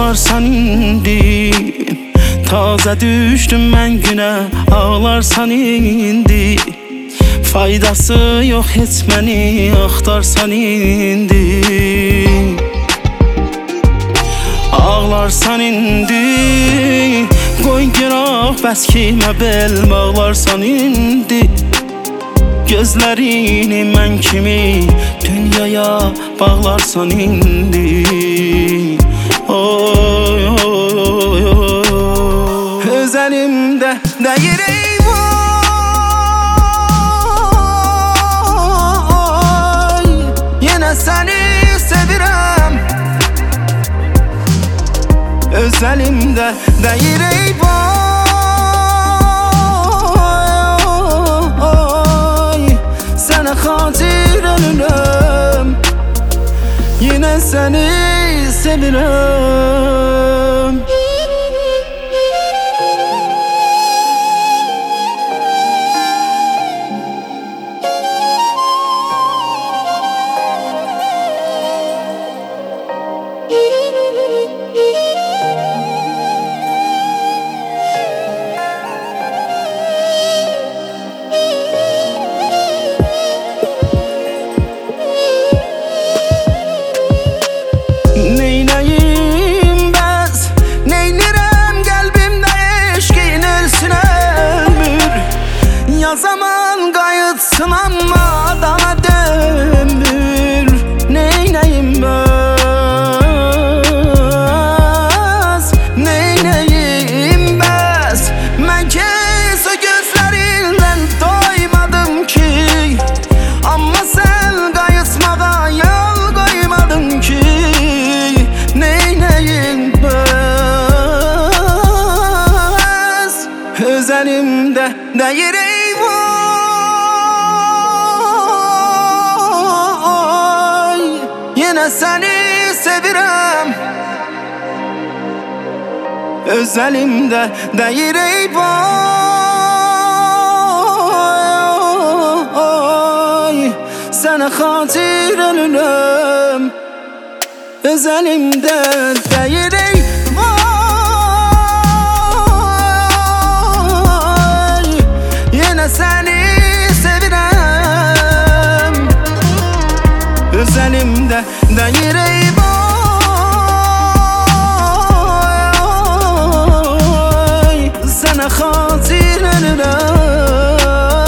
ağlarsan indi. Taze düştüm ben güne, ağlarsan indi. Faydası yok etmeni, axtarsan indi. Ağlarsan indi, qoy giraq bəs kimə bel, bağlarsan indi. Gözlərini mən kimi dünyaya bağlarsan indi. Oy oy oy oy, öz əlimdə deyir eyvay. Yenə səni sevirəm, öz əlimdə deyir eyvay. Sənə xatir ölürəm, yenə səni sevirəm. Zaman qayıtsın amma dana dönmür. Neynəyim bəs, neynəyim bəs. Mən kes o gözlərindən doymadım ki, amma sən qayıtmağa yol qoymadın ki. Neynəyim bəs, öz əlimdə deyir yenə səni sevirəm, öz əlimdə deyir eyvay. Sənə xatir ölürəm, öz əlimdə deyir eyvay. Yenə səni sevirəm, öz əlimdə deyir eyvay. Sənə xatir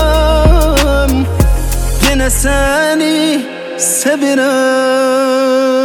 ölürəm, yenə səni sevirəm.